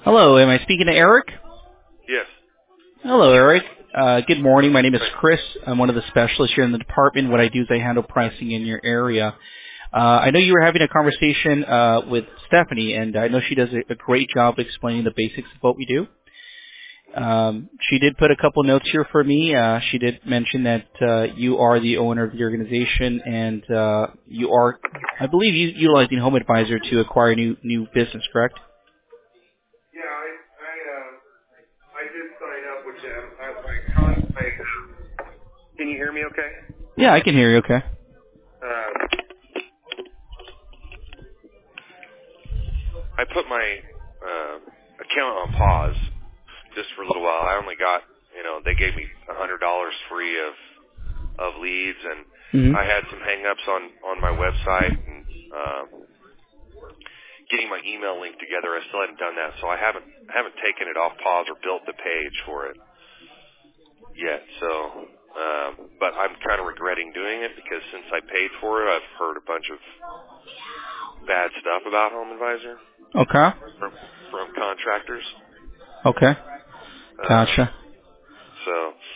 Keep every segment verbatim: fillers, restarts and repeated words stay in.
Hello, am I speaking to Eric? Yes. Hello, Eric. Uh, good morning. My name is Chris. I'm one of the specialists here in the department. What I do is I handle pricing in your area. Uh, I know you were having a conversation uh, with Stephanie, and I know she does a, a great job explaining the basics of what we do. Um, she did put a couple notes here for me. Uh, she did mention that uh, you are the owner of the organization, and uh, you are, I believe, you utilizing Home Advisor to acquire new new business, correct? Yeah, I I uh I did sign up with them. I, I, con- I can you hear me? Okay. Yeah, I can hear you. Okay. Uh, I put my uh, account on pause just for a little while. I only got you know they gave me a hundred dollars free of of leads, and Mm-hmm. I had some hang-ups on on my website and um, getting my email link together. I still hadn't done that, so I haven't haven't taken it off pause or built the page for it yet. So, um, but I'm kind of regretting doing it because since I paid for it, I've heard a bunch of bad stuff about Home Advisor Okay. from from contractors. Okay. Um, Gotcha. so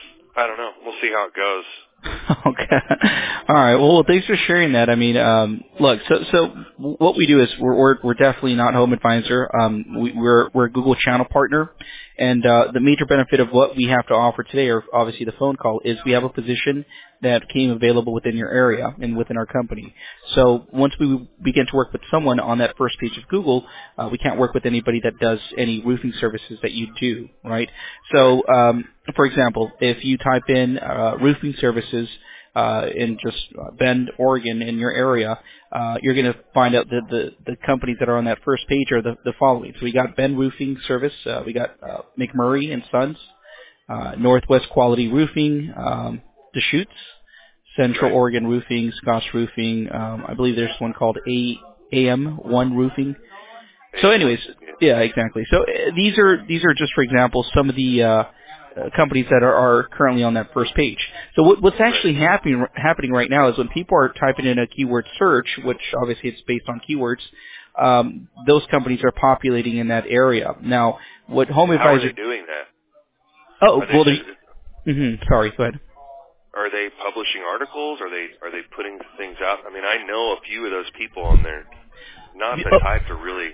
I don't know. We'll see how it goes. Okay. All right. Well, thanks for sharing that. I mean, um, look, so so what we do is we're we're, we're definitely not Home Advisor. Um, we, we're we're a Google channel partner, and uh, the major benefit of what we have to offer today, or obviously the phone call, is we have a position that came available within your area and within our company. So once we begin to work with someone on that first page of Google, uh, we can't work with anybody that does any roofing services that you do, right? Right. So, um, for example, if you type in uh, roofing services uh, in just uh, Bend, Oregon, in your area, uh, you're going to find out that the, the companies that are on that first page are the, the following. So we got Bend Roofing Service, uh, we got uh, McMurray and Sons, uh, Northwest Quality Roofing, um, Deschutes, Central Right. Oregon Roofing, Scotch Roofing. Um, I believe there's one called A AM One Roofing. So, A M one. anyways, Yeah. yeah, exactly. So uh, these are these are just, for example, some of the uh, uh, companies that are, are currently on that first page. So what, what's Right. actually happening happening right now is when people are typing in a keyword search, which obviously it's based on keywords, um, those companies are populating in that area. Now, what Home How are they Advisor? doing that? Oh, Are they well, they. just Mm-hmm, sorry, go ahead. are they publishing articles? Are they are they putting things out? I mean, I know a few of those people on there. Not the Oh, type to really.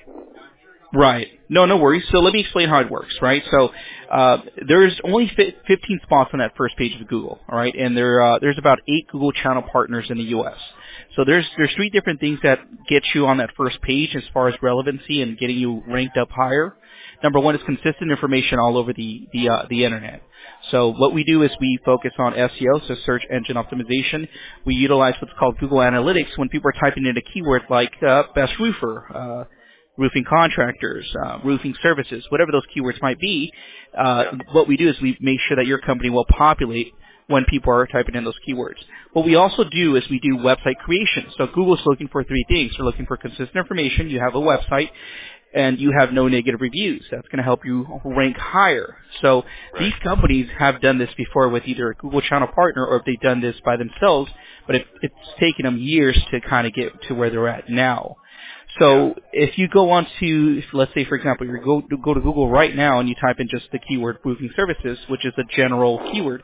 right. No, no worries. So let me explain how it works, right? So uh, there's only fi- fifteen spots on that first page of Google, all right? And there uh, there's about eight Google channel partners in the U S. So there's there's three different things that get you on that first page as far as relevancy and getting you ranked up higher. Number one is consistent information all over the the uh, the internet. So what we do is we focus on S E O, so search engine optimization. We utilize what's called Google Analytics when people are typing in a keyword like uh, best roofer, uh, roofing contractors, uh, roofing services, whatever those keywords might be. Uh, Yeah. what we do is we make sure that your company will populate when people are typing in those keywords. What we also do is we do website creation. So Google's looking for three things. They're looking for consistent information. You have a website, and you have no negative reviews. That's going to help you rank higher. So Right. these companies have done this before with either a Google channel partner or if they've done this by themselves, but it, it's taken them years to kind of get to where they're at now. Yeah. So if you go on to, let's say, for example, you go, go to Google right now and you type in just the keyword roofing services, which is a general keyword,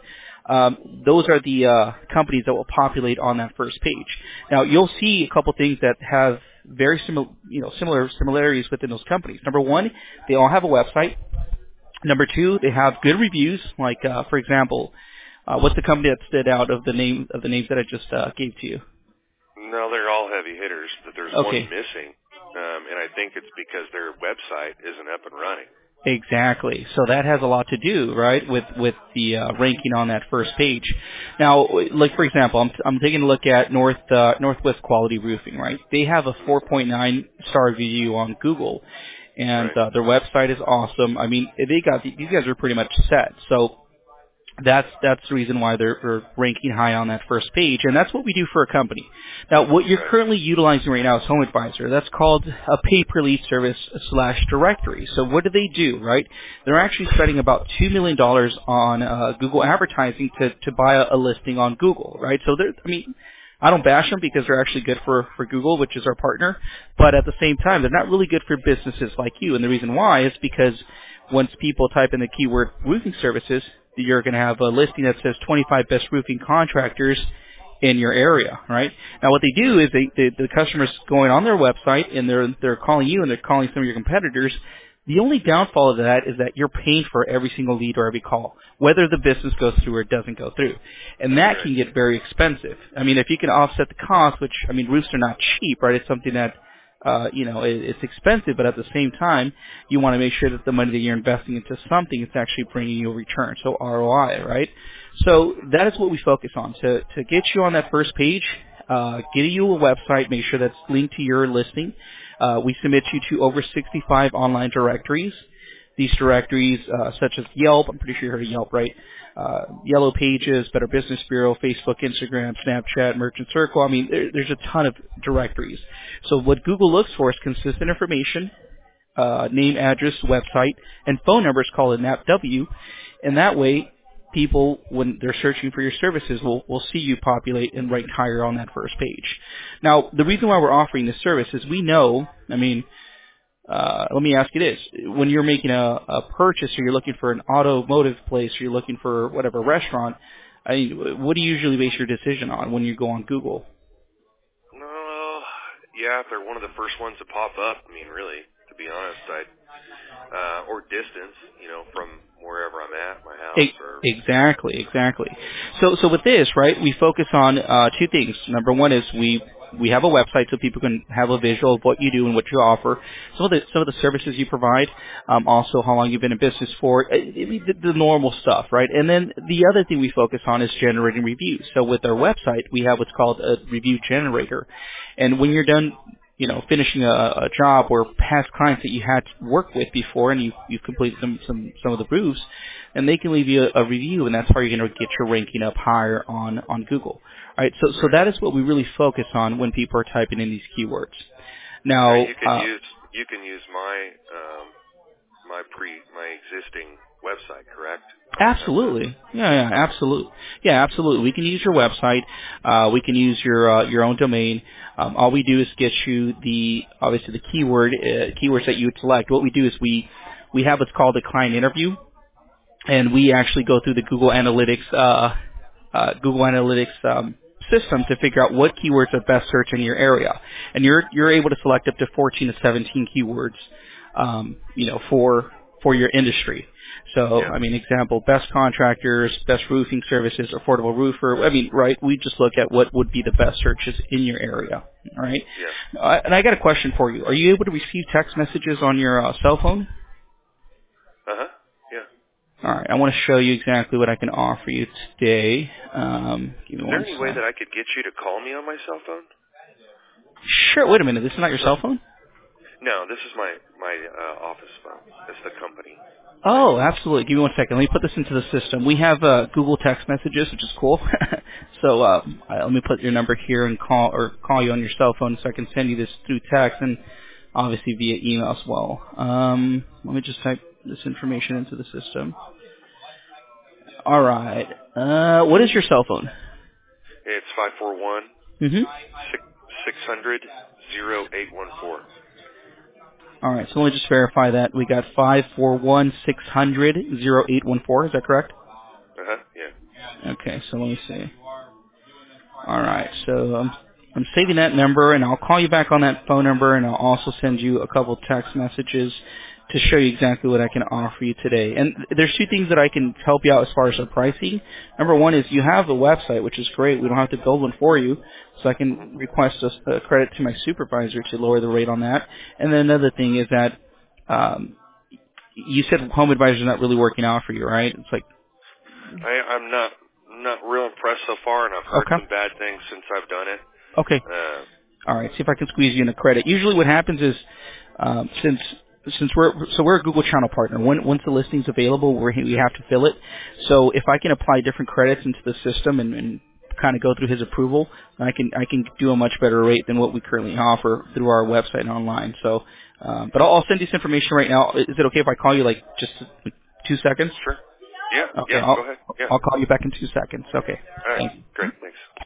um, those are the uh, companies that will populate on that first page. Now, you'll see a couple things that have very similar, you know, similar similarities within those companies. Number one, they all have a website. Number two, they have good reviews. Like, uh, for example, uh, what's the company that stood out of the name of the names that I just uh, gave to you? No, they're all heavy hitters, but there's one Okay. missing, um, and I think it's because their website isn't up and running. Exactly. So that has a lot to do, right, with with the uh, ranking on that first page. Now, like for example, I'm I'm taking a look at North uh, Northwest Quality Roofing, right? They have a four point nine star review on Google, and Right. uh, their website is awesome. I mean, they got these guys are pretty much set. So that's that's the reason why they're, they're ranking high on that first page, and that's what we do for a company. Now, what you're Right. currently utilizing right now is Home Advisor. That's called a pay-per-lead service slash directory. So what do they do, right? They're actually spending about two million dollars on uh, Google advertising to, to buy a, a listing on Google, right? So, they're, I mean, I don't bash them because they're actually good for, for Google, which is our partner. But at the same time, they're not really good for businesses like you. And the reason why is because once people type in the keyword roofing services, you're going to have a listing that says twenty-five best roofing contractors in your area, right? Now what they do is they, they the customer's going on their website and they're they're calling you and they're calling some of your competitors. The only downfall of that is that you're paying for every single lead or every call, whether the business goes through or it doesn't go through. And that can get very expensive. I mean, if you can offset the cost, which, I mean, roofs are not cheap, right? It's something that, uh, you know, it, it's expensive, but at the same time, you want to make sure that the money that you're investing into something is actually bringing you a return, so R O I, right? So that is what we focus on, to, to get you on that first page, uh, get you a website, make sure that's linked to your listing. Uh, we submit you to over sixty-five online directories. These directories, uh, such as Yelp, I'm pretty sure you heard of Yelp, right? Uh, Yellow Pages, Better Business Bureau, Facebook, Instagram, Snapchat, Merchant Circle. I mean, there, there's a ton of directories. So what Google looks for is consistent information, uh, name, address, website, and phone numbers called a N A P W. And that way, people, when they're searching for your services, will will see you populate and rank higher on that first page. Now, the reason why we're offering this service is we know, I mean, uh, let me ask you this. When you're making a, a purchase or you're looking for an automotive place or you're looking for whatever restaurant, I mean, what do you usually base your decision on when you go on Google? No, yeah, if they're one of the first ones to pop up, I mean, really, to be honest, I uh, or distance, you know, from wherever I'm at, my house or exactly, exactly. So, so with this, right, we focus on uh, two things. Number one is we we have a website so people can have a visual of what you do and what you offer. Some of the some of the services you provide, um, also how long you've been in business for, I mean, the, the normal stuff, right? And then the other thing we focus on is generating reviews. So with our website, we have what's called a review generator, and when you're done, you know, finishing a, a job or past clients that you had worked with before and you, you've completed some, some, some of the roofs, and they can leave you a, a review, and that's how you're going to get your ranking up higher on, on Google. All right, so, so that is what we really focus on when people are typing in these keywords. Now, yeah, you can uh, use you can use my um, my pre my existing website, correct? Absolutely. Yeah, yeah, absolutely. Yeah, absolutely. We can use your website. Uh, we can use your uh, your own domain. Um, all we do is get you the obviously the keyword uh, keywords that you would select. What we do is we we have what's called a client interview, and we actually go through the Google Analytics uh, uh, Google Analytics um, system to figure out what keywords are best searched in your area, and you're you're able to select up to fourteen to seventeen keywords, um, you know, for for your industry. So, Yeah. I mean, example, best contractors, best roofing services, affordable roofer. I mean, right, we just look at what would be the best searches in your area, all right? Yeah. Uh, and I got a question for you. Are you able to receive text messages on your uh, cell phone? Uh-huh. Yeah. All right, I want to show you exactly what I can offer you today. Um, give me Is there one any way sec. that I could get you to call me on my cell phone? Sure, wait a minute. This is not your cell phone? No, this is my my uh, office phone. It's the company. Oh, absolutely. Give me one second. Let me put this into the system. We have uh, Google text messages, which is cool. so uh, let me put your number here and call or call you on your cell phone so I can send you this through text and obviously via email as well. Um, let me just type this information into the system. All right. Uh, what is your cell phone? It's five four one Mm-hmm. six six hundred zero eight one four. All right. So let me just verify that. We got five four one six hundred zero eight one four. Is that correct? Uh huh. Yeah. Okay. So let me see. All right, so I'm, I'm saving that number, and I'll call you back on that phone number, and I'll also send you a couple text messages to show you exactly what I can offer you today. And there's two things that I can help you out as far as the pricing. Number one is you have the website, which is great. We don't have to build one for you, so I can request a, a credit to my supervisor to lower the rate on that. And then another thing is that um, you said Home Advisor is not really working out for you, right? It's like I I'm not not real impressed so far, and I've heard okay. some bad things since I've done it. Okay. Uh, All right. See if I can squeeze you in a credit. Usually, what happens is um, since since we're so we're a Google Channel partner. When, once the listing's available, we're, we have to fill it. So if I can apply different credits into the system and, and kind of go through his approval, I can I can do a much better rate than what we currently offer through our website and online. So, um, but I'll, I'll send you this information right now. Is it okay if I call you like just two seconds? sure. Yeah. Okay. Yeah. I'll Go ahead. Yeah. I'll call you back in two seconds. Okay. All right. Thank you. Great. Thanks.